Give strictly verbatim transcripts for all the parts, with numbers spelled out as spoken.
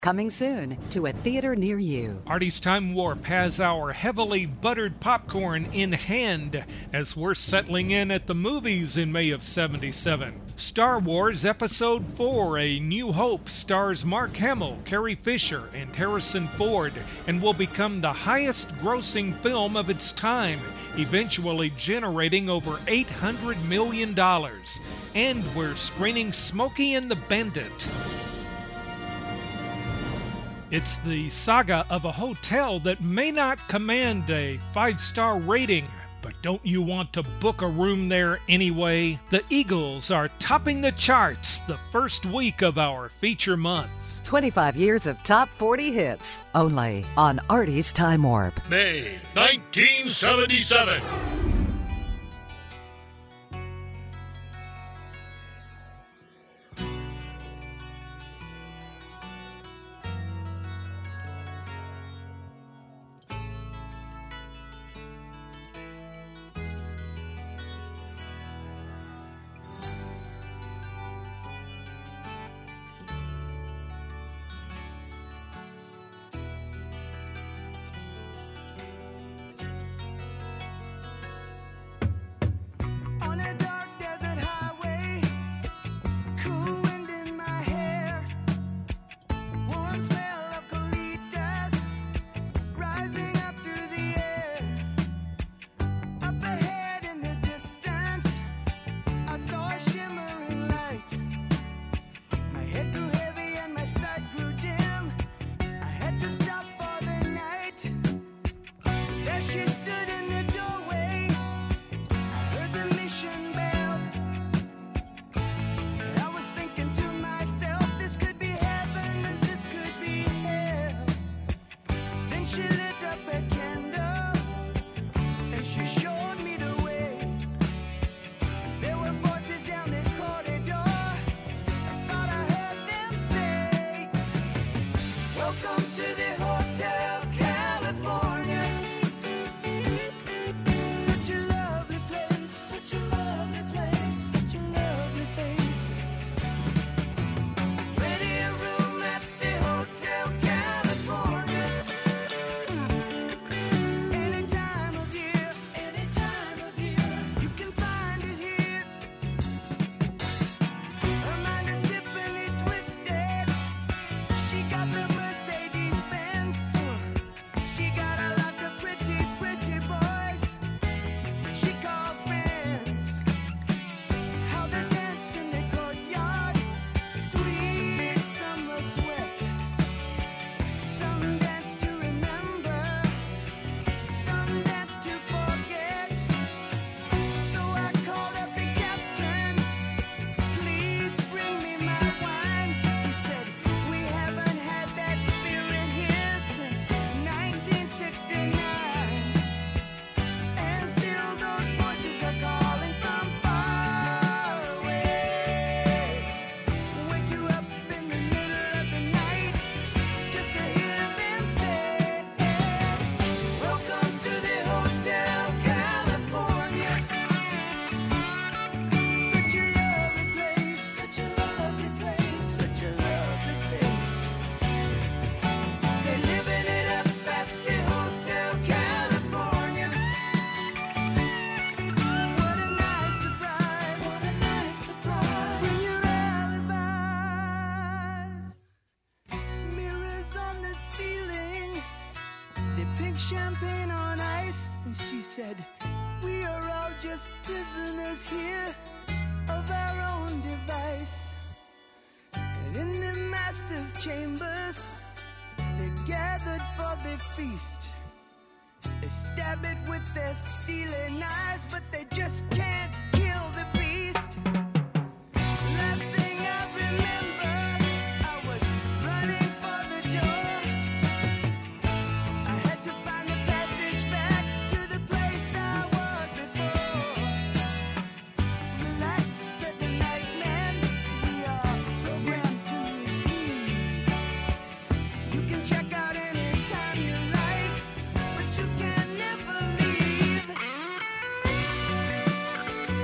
Coming soon to a theater near you. Artie's Time Warp has our heavily buttered popcorn in hand as we're settling in at the movies in May of seventy-seven. Star Wars Episode four, A New Hope, stars Mark Hamill, Carrie Fisher, and Harrison Ford, and will become the highest-grossing film of its time, eventually generating over eight hundred million dollars. And we're screening Smokey and the Bandit. It's the saga of a hotel that may not command a five-star rating, but don't you want to book a room there anyway? The Eagles are topping the charts the first week of our feature month. twenty-five years of top forty hits, only on Artie's Time Warp. May nineteen seventy-seven. We are all just prisoners here of our own device. And in the master's chambers, they're gathered for their feast. They stab it with their steely knives, but they just can't kill the beast. Last thing I remember, I was running for the door. I had to find the passage back to the place I was before. Relax, said the nightman, we are programmed to receive. You can check out anytime you like, but you can never leave.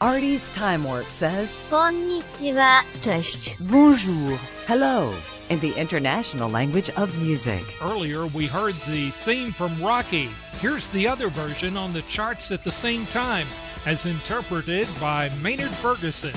Artie's Time Warp says, こんにちは. Cześć. Bonjour. hello in the international language of music. Earlier, we heard the theme from Rocky. Here's the other version on the charts at the same time, as interpreted by Maynard Ferguson.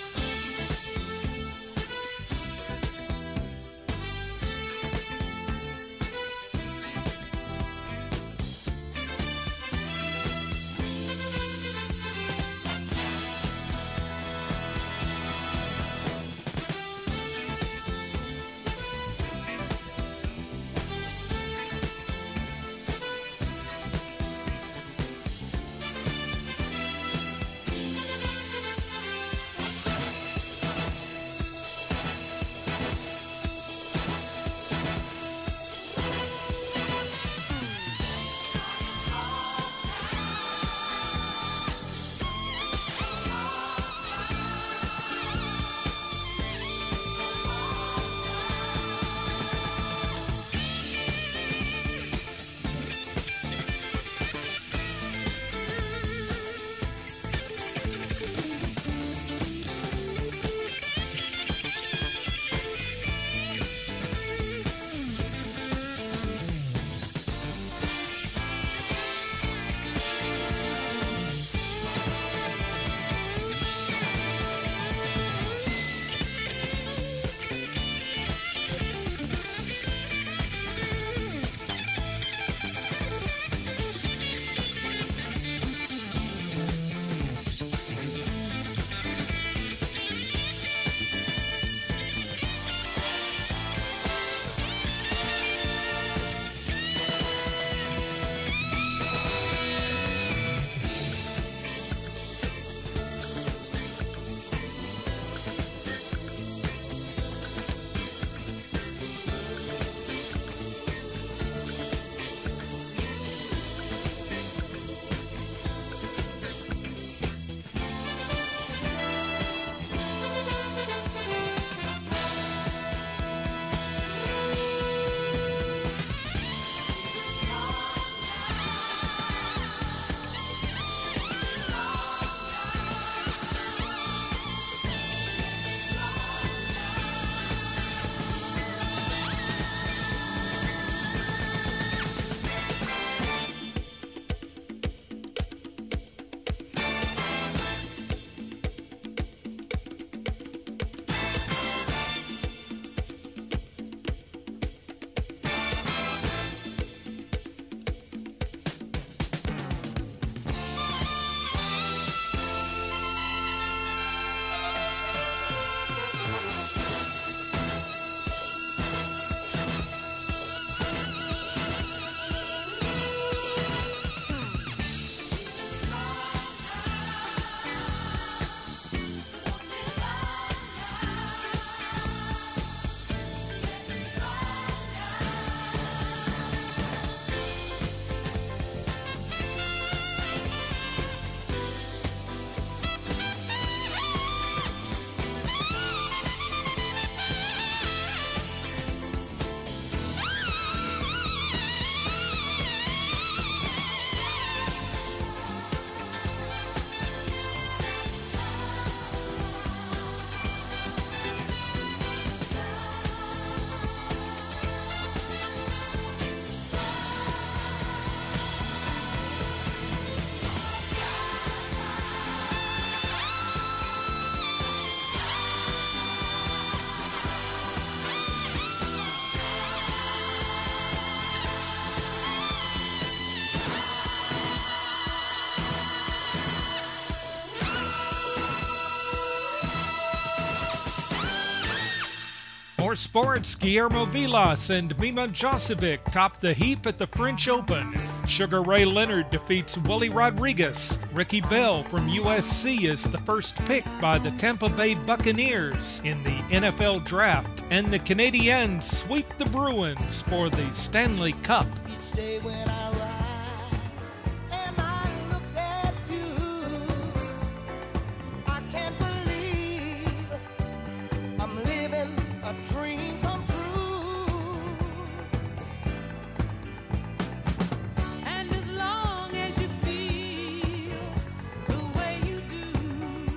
More sports, Guillermo Vilas and Mima Josevic top the heap at the French Open. Sugar Ray Leonard defeats Willie Rodriguez. Ricky Bell from U S C is the first pick by the Tampa Bay Buccaneers in the N F L Draft. And the Canadiens sweep the Bruins for the Stanley Cup. Each day when I rise and I look at you, I can't believe I'm living a dream come true. And as long as you feel the way you do,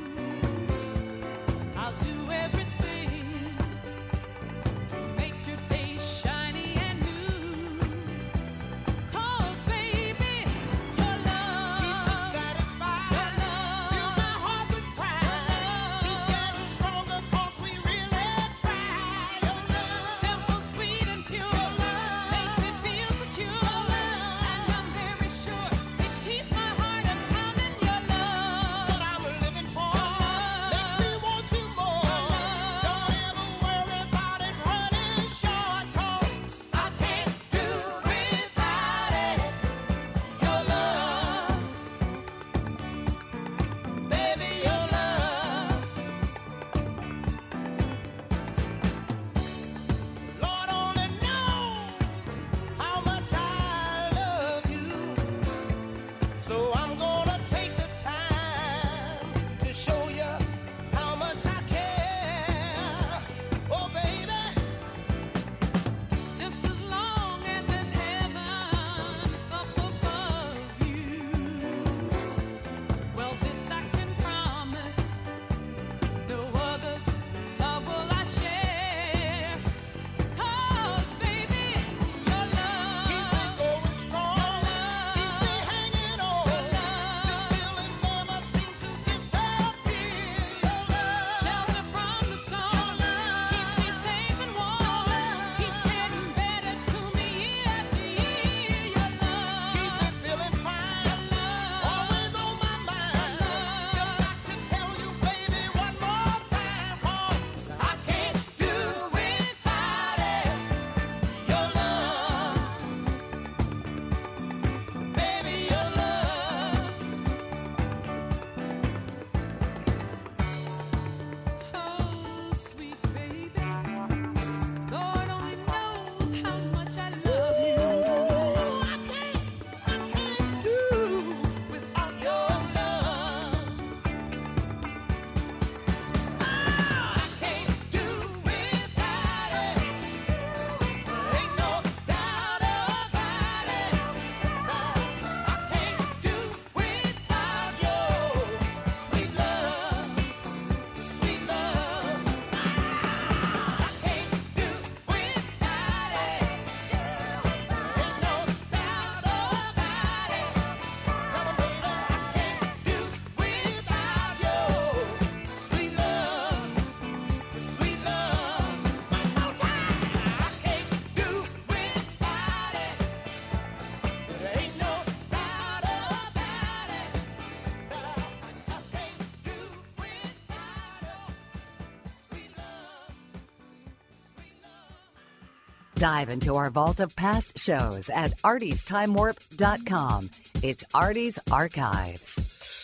Dive into our vault of past shows at arties time warp dot com. It's Artie's Archives.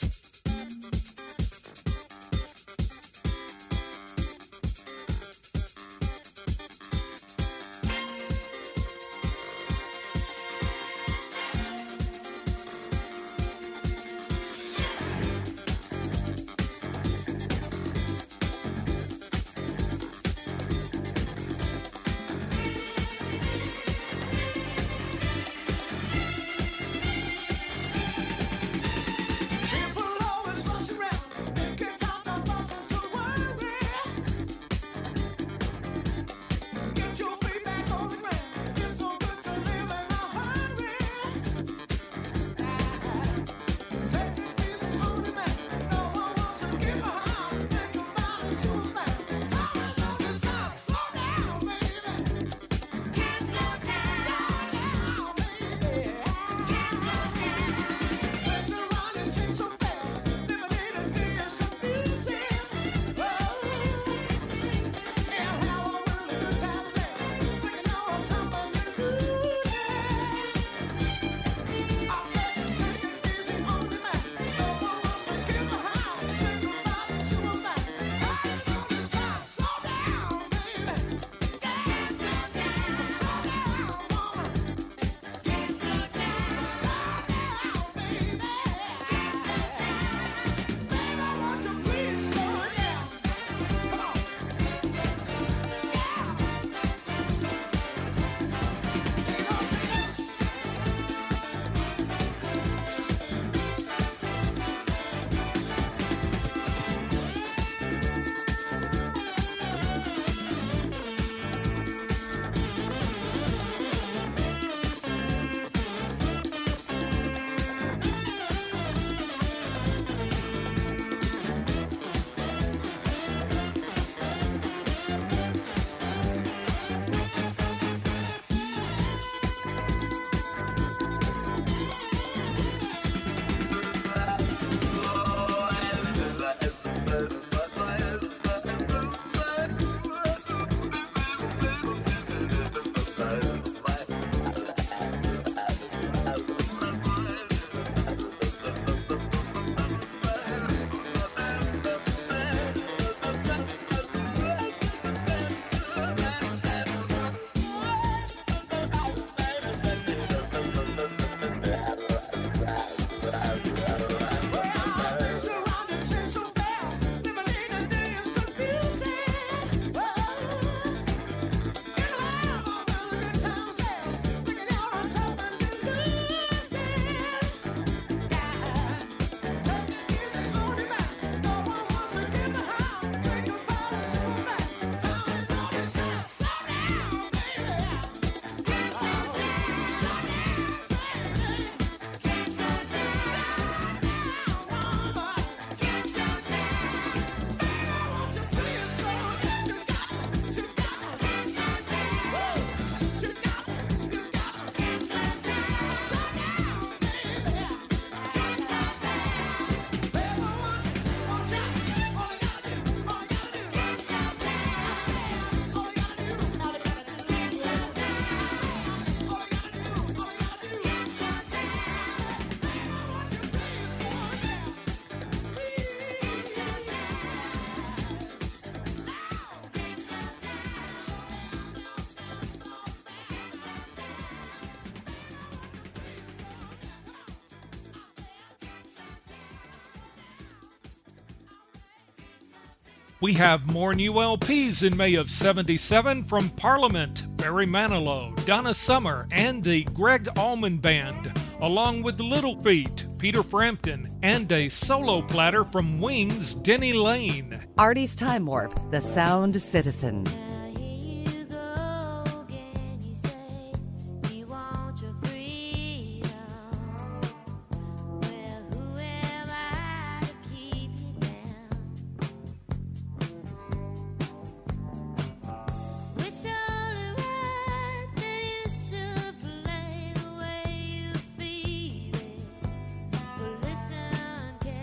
We have more new L Ps in May of seventy-seven from Parliament, Barry Manilow, Donna Summer, and the Greg Allman Band, along with the Little Feat, Peter Frampton, and a solo platter from Wings, Denny Lane. Artie's Time Warp, the Sound Citizen.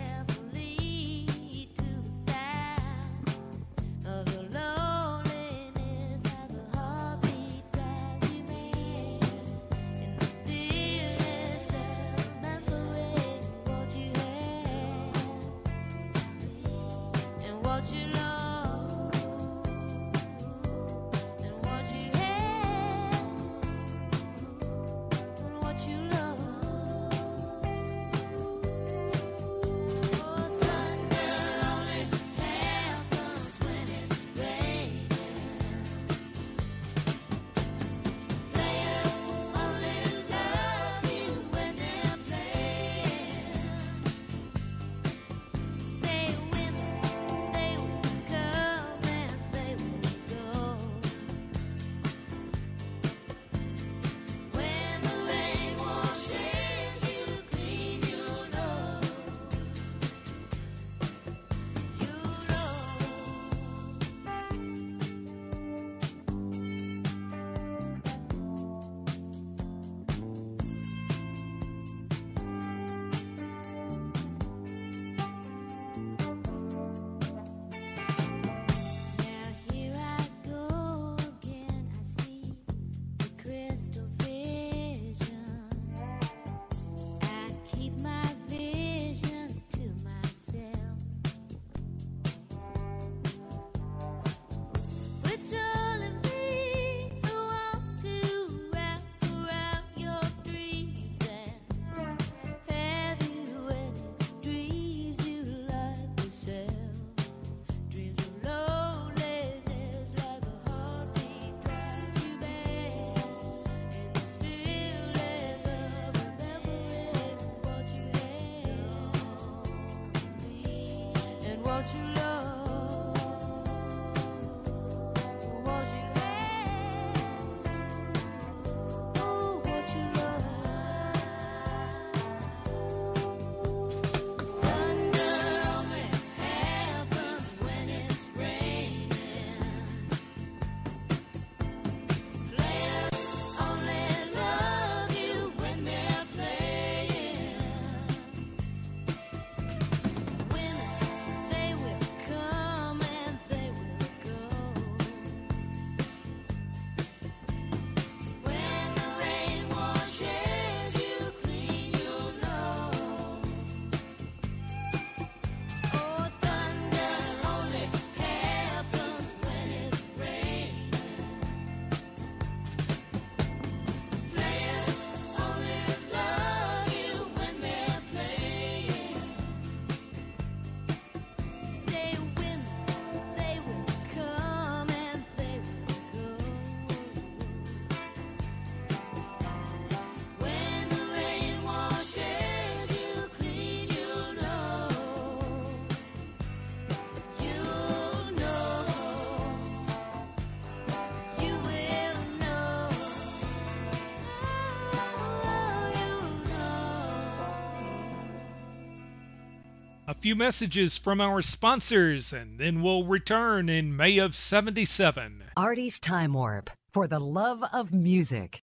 Of the lonely few messages from our sponsors, and then we'll return in May of seventy-seven. Artie's Time Warp, for the love of music.